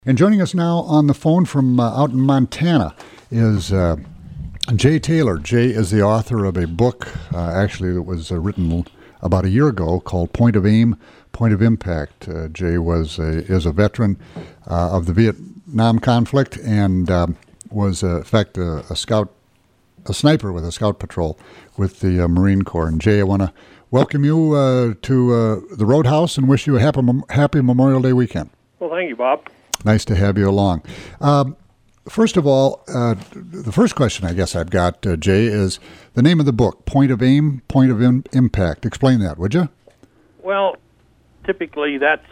And joining us now on the phone from out in Montana is Jay Taylor. Jay is the author of a book, actually, that was written about a year ago called Point of Aim, Point of Impact. Jay is a veteran of the Vietnam conflict and was, in fact, a sniper with a scout patrol with the Marine Corps. And Jay, I want to welcome you to the Roadhouse and wish you a happy Memorial Day weekend. Well, thank you, Bob. Nice to have you along. First of all, the first question I guess I've got, Jay, is the name of the book, Point of Aim, Point of Impact. Explain that, would you? Well, typically that's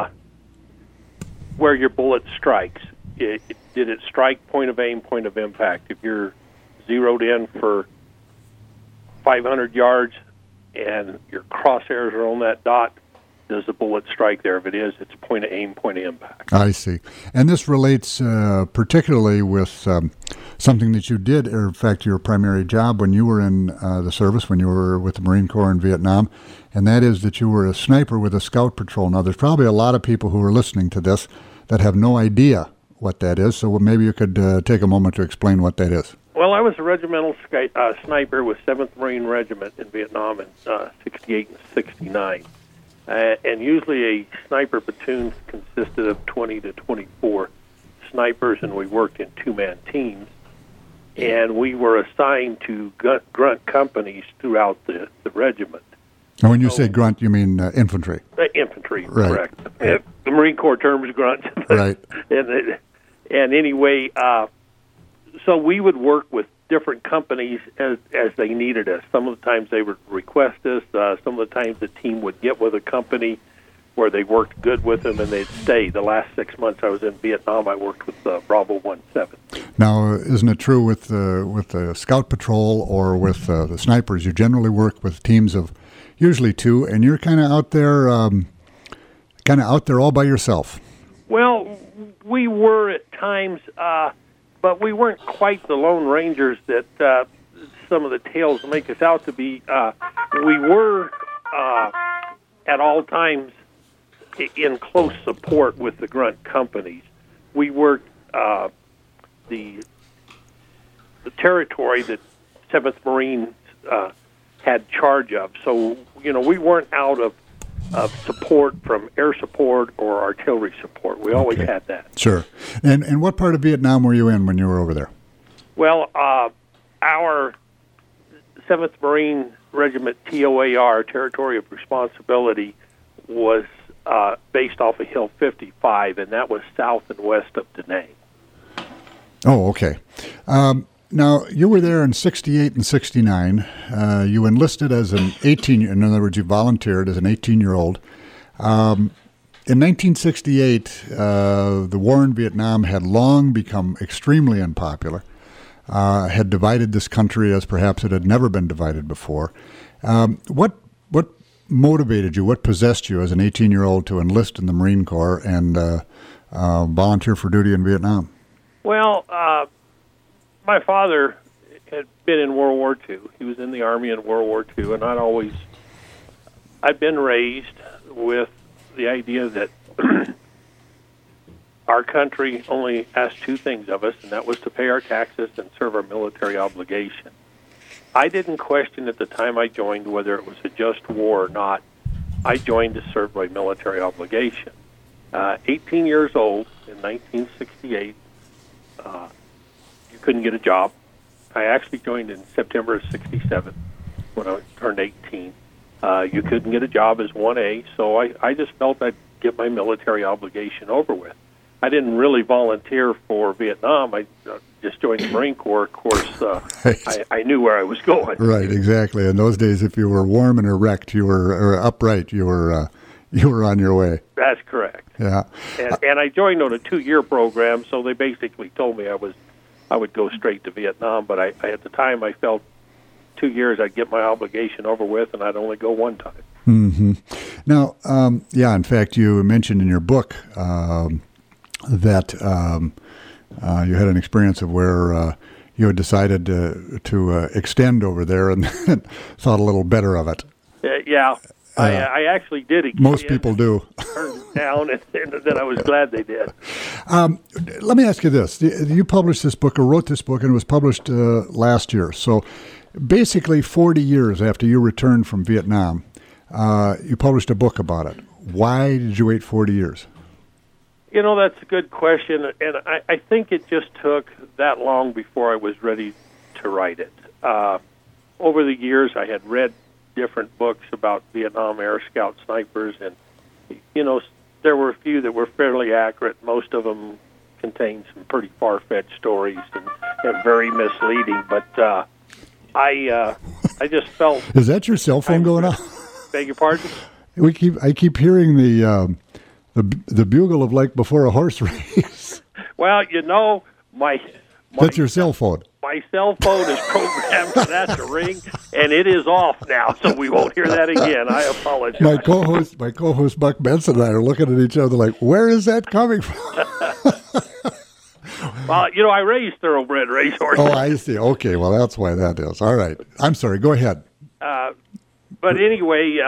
where your bullet strikes. Did it strike point of aim, point of impact? If you're zeroed in for 500 yards and your crosshairs are on that dot, does the bullet strike there? If it is, it's point of aim, point of impact. I see. And this relates particularly with something that you did, or in fact your primary job when you were in the service, when you were with the Marine Corps in Vietnam, and that is that you were a sniper with a scout patrol. Now, there's probably a lot of people who are listening to this that have no idea what that is, so maybe you could take a moment to explain what that is. Well, I was a regimental sniper with 7th Marine Regiment in Vietnam in 68 and 69. And usually a sniper platoon consisted of 20 to 24 snipers, and we worked in two-man teams. And we were assigned to grunt companies throughout the regiment. And when you say grunt, you mean infantry? Infantry, right. Correct. The Marine Corps term is grunt. Right. And anyway, so we would work with different companies as they needed us. Some of the times they would request us. Some of the times the team would get with a company where they worked good with them and they'd stay. The last 6 months I was in Vietnam, I worked with Bravo 17. Now, isn't it true with the Scout Patrol or with the snipers, you generally work with teams of usually two, and you're kind of out there all by yourself? Well, we were at times, but we weren't quite the Lone Rangers that some of the tales make us out to be. We were at all times in close support with the grunt companies. We worked the territory that 7th Marines had charge of. So, we weren't out of support from air support or artillery support. We always had that. Sure. And what part of Vietnam were you in when you were over there? Well, our 7th Marine Regiment TOAR, Territory of Responsibility, was based off of Hill 55, and that was south and west of Da Nang. Oh, okay. Now, you were there in 68 and 69. You enlisted as an 18-year, in other words, you volunteered as an 18-year-old. In 1968, the war in Vietnam had long become extremely unpopular, had divided this country as perhaps it had never been divided before. What motivated you, what possessed you as an 18-year-old to enlist in the Marine Corps and volunteer for duty in Vietnam? Well, my father had been in World War II. He was in the Army in World War II, and I'd been raised with the idea that our country only asked two things of us, and that was to pay our taxes and serve our military obligation. I didn't question at the time I joined whether it was a just war or not. I joined to serve my military obligation. 18 years old in 1968, you couldn't get a job. I actually joined in September of 67 when I turned 18. You couldn't get a job as 1A, so I just felt I'd get my military obligation over with. I didn't really volunteer for Vietnam. I just joined the Marine Corps. Of course, right. I knew where I was going. Right, exactly. In those days, if you were warm and erect, or upright, you were on your way. That's correct. Yeah. And I joined on a 2-year program, so they basically told me I would go straight to Vietnam. But at the time, I felt 2 years I'd get my obligation over with, and I'd only go one time. Mm-hmm. Now, in fact, you mentioned in your book that you had an experience of where you had decided to extend over there and thought a little better of it. Yeah. I actually did it. Most people do. Turned it down, and then I was glad they did. Let me ask you this. You published this book, or wrote this book, and it was published last year. So basically 40 years after you returned from Vietnam, you published a book about it. Why did you wait 40 years? That's a good question, and I think it just took that long before I was ready to write it. Over the years, I had read different books about Vietnam Air Scout snipers, and there were a few that were fairly accurate. Most of them contained some pretty far-fetched stories and very misleading. But I just felt. Is that your cell phone going off? Beg your pardon? I keep hearing the bugle of like before a horse race. Well, my that's your cell phone. My cell phone is programmed for that to ring, and it is off now, so we won't hear that again. I apologize. My co-host Buck Benson and I are looking at each other like, where is that coming from? Well, I raised thoroughbred racehorses. Oh, I see. Okay, well, that's why that is. All right. I'm sorry. Go ahead. But anyway,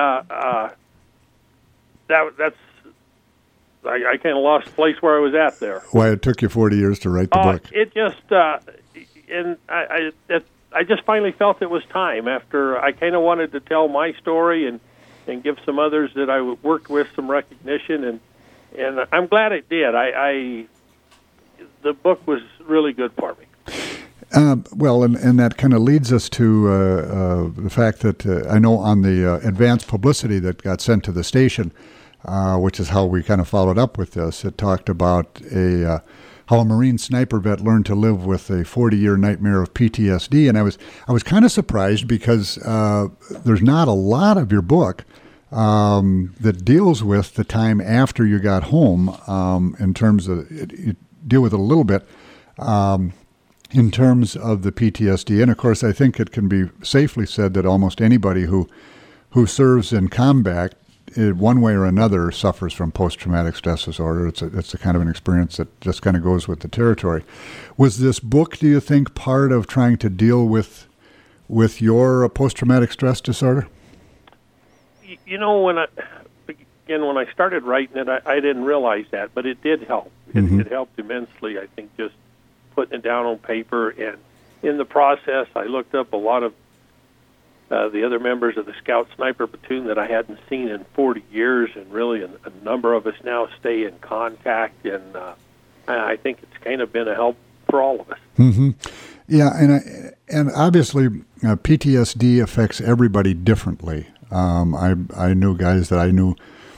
that's. I kind of lost the place where I was at there. Why it took you 40 years to write the book? It just, and I just finally felt it was time. After I kind of wanted to tell my story and give some others that I worked with some recognition, and I'm glad it did. The book was really good for me. Well, and that kind of leads us to the fact that I know on the advanced publicity that got sent to the station, which is how we kind of followed up with this. It talked about how a Marine sniper vet learned to live with a 40-year nightmare of PTSD, and I was kind of surprised because there's not a lot of your book that deals with the time after you got home. In terms of you deal with it a little bit in terms of the PTSD, and of course, I think it can be safely said that almost anybody who serves in combat, one way or another, suffers from post-traumatic stress disorder. It's a kind of an experience that just kind of goes with the territory. Was this book, do you think, part of trying to deal with your post-traumatic stress disorder? When I started writing it, I didn't realize that, but it did help. It helped immensely, I think, just putting it down on paper. And in the process, I looked up a lot of the other members of the Scout Sniper Platoon that I hadn't seen in 40 years, and really a number of us now stay in contact, and I think it's kind of been a help for all of us. Mm-hmm. Yeah, and obviously PTSD affects everybody differently. I knew guys that I knew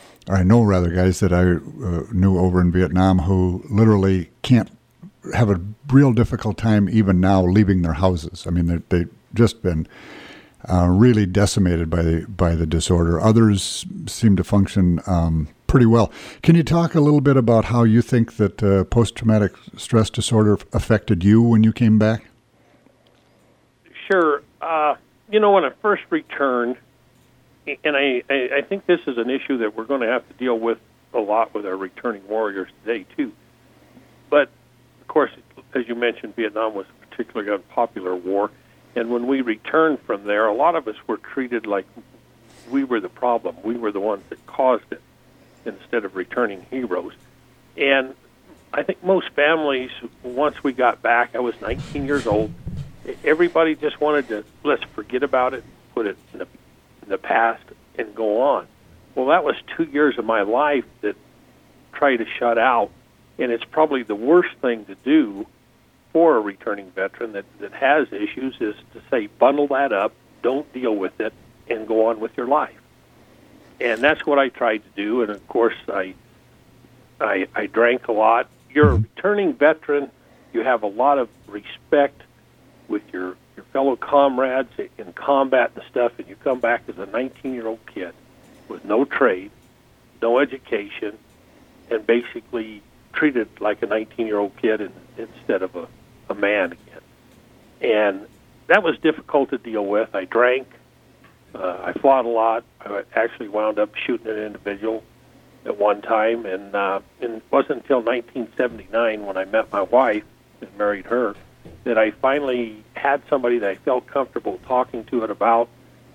over in Vietnam who literally can't have a real difficult time even now leaving their houses. I mean, they've just been really decimated by the disorder. Others seem to function pretty well. Can you talk a little bit about how you think that post-traumatic stress disorder affected you when you came back? Sure. When I first returned, and I think this is an issue that we're going to have to deal with a lot with our returning warriors today, too. But, of course, as you mentioned, Vietnam was a particularly unpopular war. And when we returned from there, a lot of us were treated like we were the problem. We were the ones that caused it instead of returning heroes. And I think most families, once we got back, I was 19 years old, everybody just wanted to, let's forget about it, put it in the past, and go on. Well, that was 2 years of my life that tried to shut out, and it's probably the worst thing to do for a returning veteran that has issues is to say, bundle that up, don't deal with it, and go on with your life. And that's what I tried to do, and of course I drank a lot. You're a returning veteran, you have a lot of respect with your fellow comrades in combat and stuff, and you come back as a 19-year-old kid with no trade, no education, and basically treated like a 19-year-old kid instead of a man again. And that was difficult to deal with. I drank. I fought a lot. I actually wound up shooting an individual at one time, and it wasn't until 1979 when I met my wife and married her that I finally had somebody that I felt comfortable talking to it about,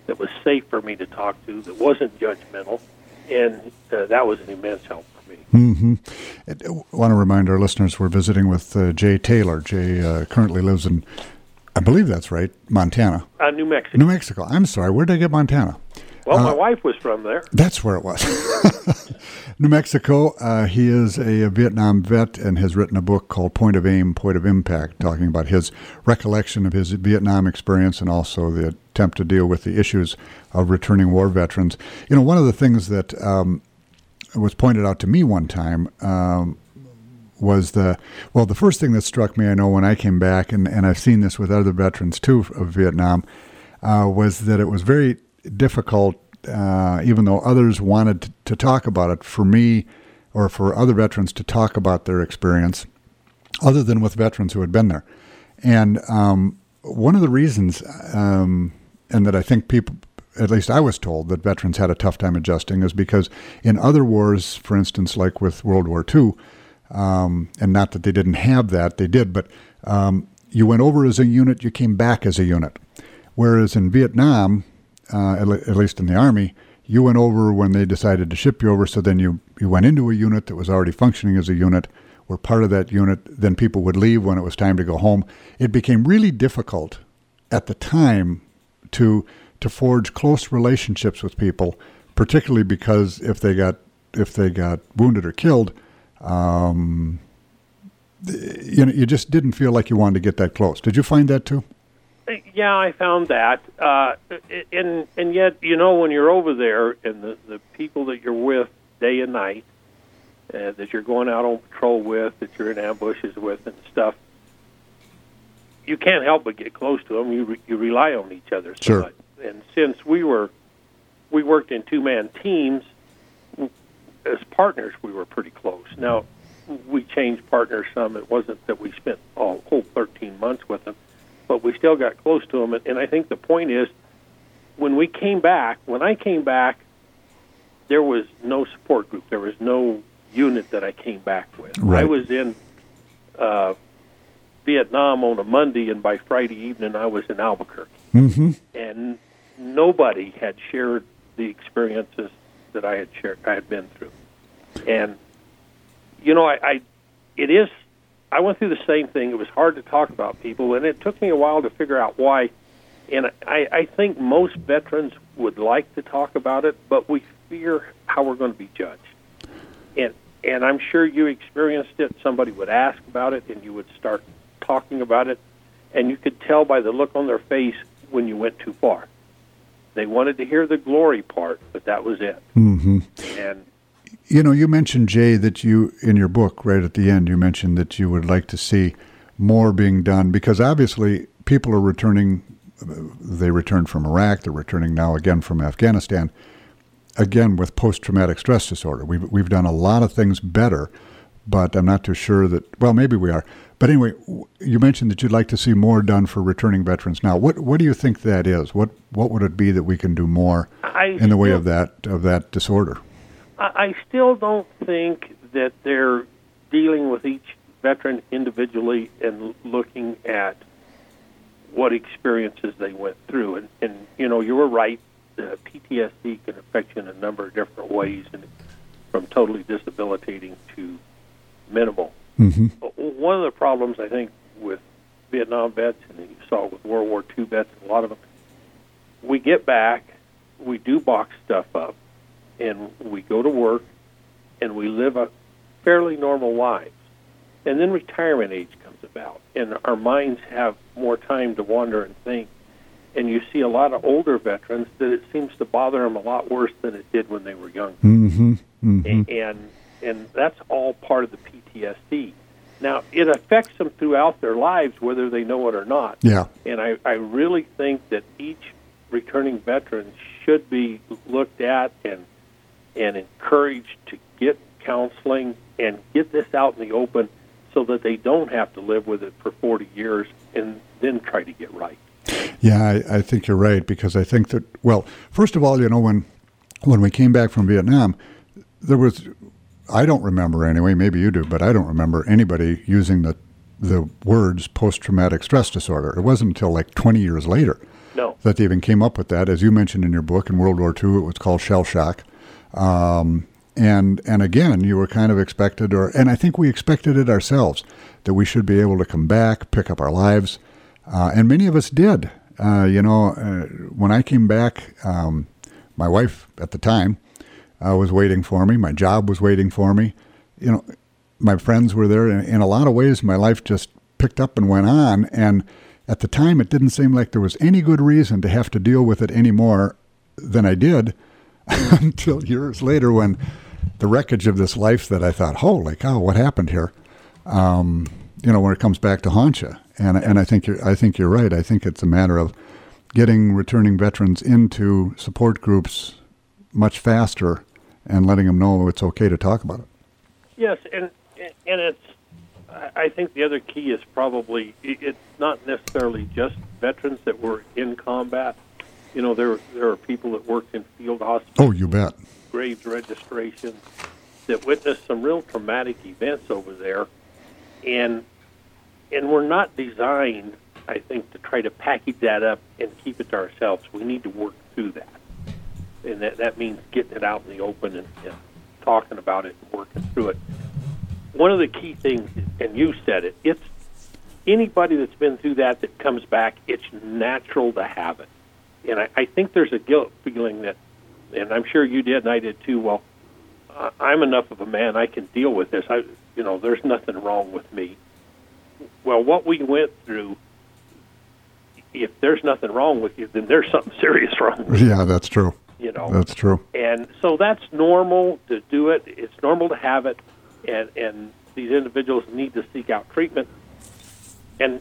that was safe for me to talk to, that wasn't judgmental, and that was an immense help for me. Mm-hmm. I want to remind our listeners we're visiting with Jay Taylor. Jay currently lives in, I believe that's right, Montana. New Mexico. New Mexico. I'm sorry. Where did I get Montana? Well, my wife was from there. That's where it was. New Mexico. He is a Vietnam vet and has written a book called Point of Aim, Point of Impact, talking about his recollection of his Vietnam experience and also the attempt to deal with the issues of returning war veterans. You know, one of the things that was pointed out to me one time was the first thing that struck me, I know when I came back, and I've seen this with other veterans too of Vietnam, was that it was very difficult, even though others wanted to talk about it, for me or for other veterans to talk about their experience, other than with veterans who had been there. And one of the reasons, and that I think people, at least I was told, that veterans had a tough time adjusting is because in other wars, for instance, like with World War II, and not that they didn't have that, they did, but you went over as a unit, you came back as a unit. Whereas in Vietnam, at least in the Army, you went over when they decided to ship you over, so then you went into a unit that was already functioning as a unit, were part of that unit, then people would leave when it was time to go home. It became really difficult at the time to forge close relationships with people, particularly because if they got wounded or killed, you just didn't feel like you wanted to get that close. Did you find that too? Yeah, I found that, and yet, you know, when you're over there and the people that you're with day and night, that you're going out on patrol with, that you're in ambushes with and stuff, you can't help but get close to them. You rely on each other so sure. much. And since we worked in two-man teams, as partners, we were pretty close. Now, we changed partners some. It wasn't that we spent a whole 13 months with them, but we still got close to them. And I think the point is, when I came back, there was no support group. There was no unit that I came back with. Right. I was in Vietnam on a Monday, and by Friday evening, I was in Albuquerque. Mm-hmm. And nobody had shared the experiences that I had been through. And, you know, I went through the same thing. It was hard to talk about people, and it took me a while to figure out why. And I think most veterans would like to talk about it, but we fear how we're going to be judged. And I'm sure you experienced it. Somebody would ask about it, and you would start talking about it, and you could tell by the look on their face when you went too far. They wanted to hear the glory part, but that was it. Mm-hmm. And you know, you mentioned, Jay, that you, in your book, right at the end, you mentioned that you would like to see more being done because obviously people are returning. They returned from Iraq. They're returning now again from Afghanistan, again with post-traumatic stress disorder. We've done a lot of things better, but I'm not too sure that. Well, maybe we are. But anyway, you mentioned that you'd like to see more done for returning veterans. Now, what do you think that is? What would it be that we can do more in the way of that disorder? I still don't think that they're dealing with each veteran individually and looking at what experiences they went through. And you know, you were right. PTSD can affect you in a number of different ways, and from totally debilitating to minimal. Mm-hmm. One of the problems, I think, with Vietnam vets, and you saw it with World War II vets, a lot of them, we get back, we do box stuff up, and we go to work, and we live a fairly normal lives. And then retirement age comes about, and our minds have more time to wander and think. And you see a lot of older veterans that it seems to bother them a lot worse than it did when they were younger. Mm-hmm. Mm-hmm. And that's all part of the PTSD. Now, it affects them throughout their lives, whether they know it or not. Yeah. And I really think that each returning veteran should be looked at and encouraged to get counseling and get this out in the open so that they don't have to live with it for 40 years and then try to get right. Yeah, I think you're right, because I think that, well, first of all, you know, when we came back from Vietnam, there was, I don't remember anyway, maybe you do, but I don't remember anybody using the words post-traumatic stress disorder. It wasn't until like 20 years later that they even came up with that. As you mentioned in your book, in World War II, it was called shell shock. And again, you were kind of expected, and I think we expected it ourselves, that we should be able to come back, pick up our lives, and many of us did. When I came back, my wife at the time was waiting for me. My job was waiting for me. My friends were there. In a lot of ways, my life just picked up and went on. And at the time, it didn't seem like there was any good reason to have to deal with it any more than I did until years later when the wreckage of this life that I thought, holy cow, what happened here? When it comes back to haunt you. And I think you're right. I think it's a matter of getting returning veterans into support groups much faster and letting them know it's okay to talk about it. Yes, and it's. I think the other key is probably it's not necessarily just veterans that were in combat. There are people that worked in field hospitals. Oh, you bet. Graves registration that witnessed some real traumatic events over there, and we're not designed, I think, to try to package that up and keep it to ourselves. We need to work through that, and that means getting it out in the open and talking about it and working through it. One of the key things, and you said it, it's anybody that's been through that comes back, it's natural to have it. And I think there's a guilt feeling that, and I'm sure you did and I did too, well, I'm enough of a man, I can deal with this. There's nothing wrong with me. Well, what we went through, if there's nothing wrong with you, then there's something serious wrong with you. Yeah, that's true. That's true. And so that's normal to do it. It's normal to have it. And these individuals need to seek out treatment. And,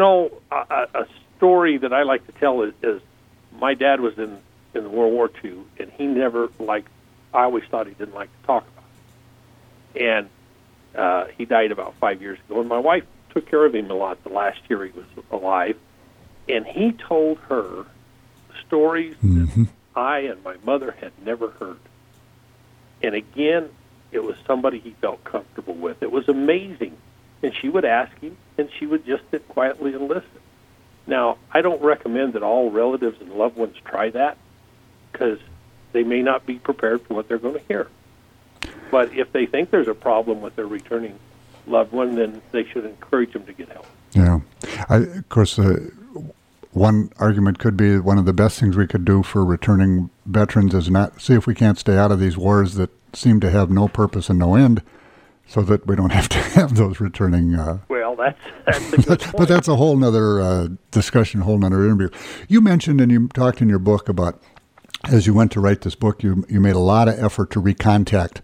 a story that I like to tell is my dad was in World War II, and he never I always thought he didn't like to talk about it. And he died about 5 years ago, and my wife took care of him a lot the last year he was alive. And he told her stories that I and my mother had never heard. And again, it was somebody he felt comfortable with. It was amazing. And she would ask him, and she would just sit quietly and listen. Now, I don't recommend that all relatives and loved ones try that because they may not be prepared for what they're going to hear. But if they think there's a problem with their returning loved one, then they should encourage them to get help. Yeah. Of course, one argument could be one of the best things we could do for returning veterans is not see if we can't stay out of these wars that seem to have no purpose and no end, so that we don't have to have those returning. Well, that's a good point. But that's a whole nother discussion, a whole nother interview. You mentioned and you talked in your book about, as you went to write this book, you made a lot of effort to recontact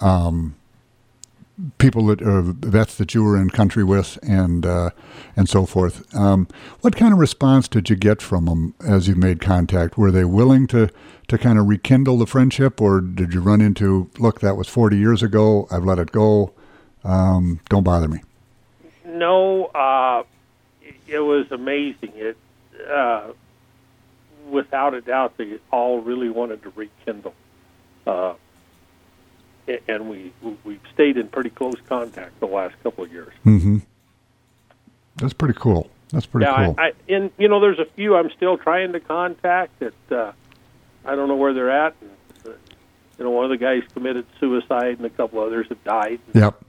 people vets that you were in country with and so forth. What kind of response did you get from them as you made contact? Were they willing to kind of rekindle the friendship, or did you run into, look, that was 40 years ago, I've let it go, don't bother me? No, it was amazing. It without a doubt, they all really wanted to rekindle. And we've stayed in pretty close contact the last couple of years. Mm-hmm. That's pretty cool. Cool. And there's a few I'm still trying to contact that I don't know where they're at. And, one of the guys committed suicide, and a couple others have died. Yep.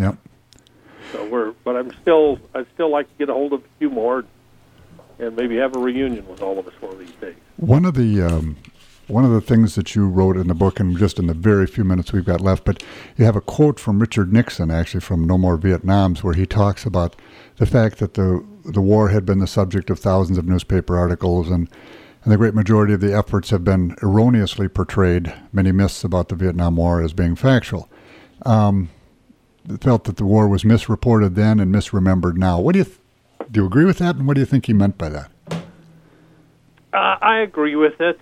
So I'd still like to get a hold of a few more, and maybe have a reunion with all of us one of these days. One of the things that you wrote in the book, and just in the very few minutes we've got left, but you have a quote from Richard Nixon, actually, from No More Vietnams, where he talks about the fact that the war had been the subject of thousands of newspaper articles, and the great majority of the efforts have been erroneously portrayed, many myths about the Vietnam War as being factual. Felt that the war was misreported then and misremembered now. Do you agree with that, and what do you think he meant by that? I agree with it.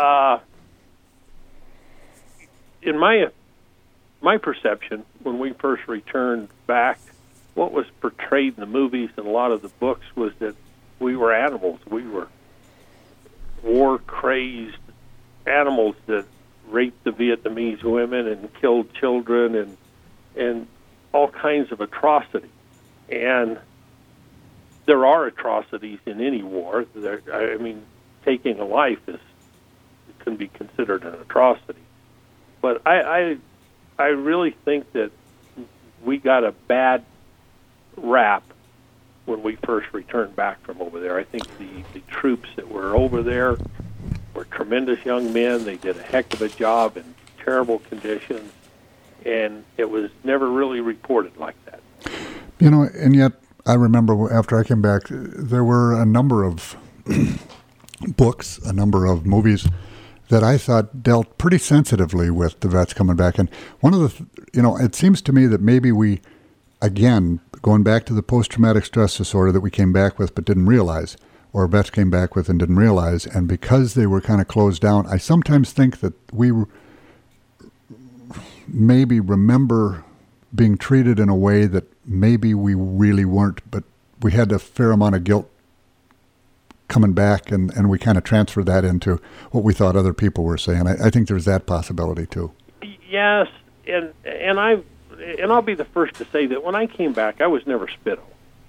In my perception, when we first returned back, what was portrayed in the movies and a lot of the books was that we were animals. We were war-crazed animals that raped the Vietnamese women and killed children and all kinds of atrocity. And there are atrocities in any war. taking a life can be considered an atrocity. But I really think that we got a bad rap when we first returned back from over there. I think the troops that were over there were tremendous young men. They did a heck of a job in terrible conditions, and it was never really reported like that. And yet I remember after I came back, there were a number of books, a number of movies that I thought dealt pretty sensitively with the vets coming back. And one of the, it seems to me that maybe we, again, going back to the post-traumatic stress disorder that we came back with but didn't realize, or vets came back with and didn't realize, and because they were kind of closed down, I sometimes think that we maybe remember being treated in a way that maybe we really weren't, but we had a fair amount of guilt coming back, and we kind of transferred that into what we thought other people were saying. I think there's that possibility too. Yes, and I'll be the first to say that when I came back, I was never spittle.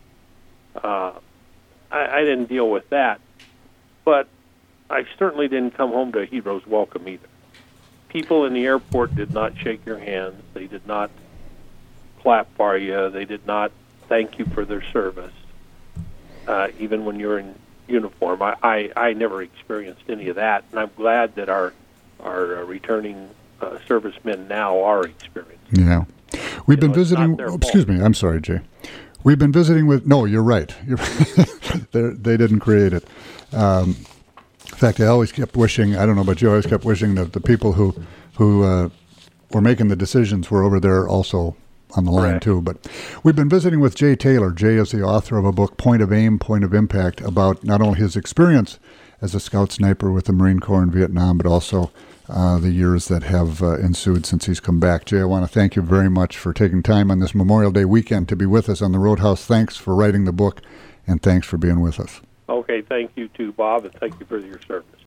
I didn't deal with that, but I certainly didn't come home to a hero's welcome either. People in the airport did not shake your hands. They did not clap for you. They did not thank you for their service, even when you're in uniform. I never experienced any of that, and I'm glad that our returning servicemen now are experiencing. Yeah. We've been visiting. Excuse me. I'm sorry, Jay. We've been visiting with. No, you're right. They didn't create it. In fact, I always kept wishing. I don't know about you. I always kept wishing that the people who were making the decisions were over there also on the line too. But we've been visiting with Jay Taylor. Jay is the author of a book, Point of Aim, Point of Impact, about not only his experience as a scout sniper with the Marine Corps in Vietnam, but also the years that have ensued since he's come back. Jay, I want to thank you very much for taking time on this Memorial Day weekend to be with us on the Roadhouse. Thanks for writing the book, and thanks for being with us. Okay, thank you too, Bob, and thank you for your service.